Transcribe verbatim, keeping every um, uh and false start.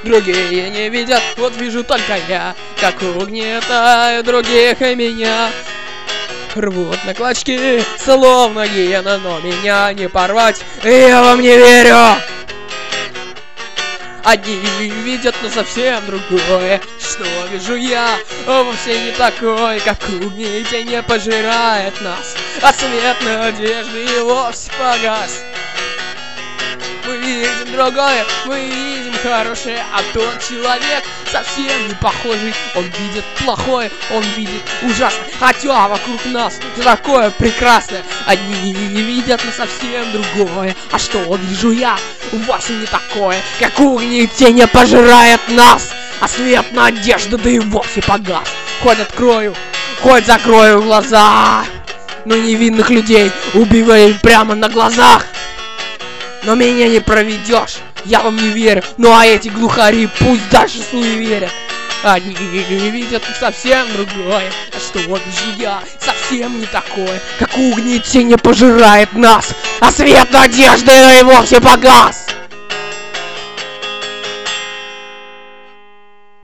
другие не видят, вот вижу только я, как угнетают других и меня. Рвут на клочки, словно гиена, но меня не порвать, и я вам не верю. Одни видят, но совсем другое, что вижу я, вовсе не такой, как угни, и тень не пожирает нас, а свет надежды и вовсе погас. Мы видим другое, мы видим хорошее, а тот человек совсем не похожий. Он видит плохое, он видит ужасное, хотя вокруг нас все такое прекрасное. Одни видят, но совсем другое, а что вижу я, вовсе не такое, как угни, тень не пожирает нас, а свет надежды да и вовсе погас. Хоть открою, хоть закрою глаза, но невинных людей убивают прямо на глазах. Но меня не проведешь, я вам не верю. Ну а эти глухари пусть дальше суеверят. Одни видят совсем другое, а что вижу я, совсем не такое, как угни, тень не пожирает нас, а свет надежды и вовсе погас.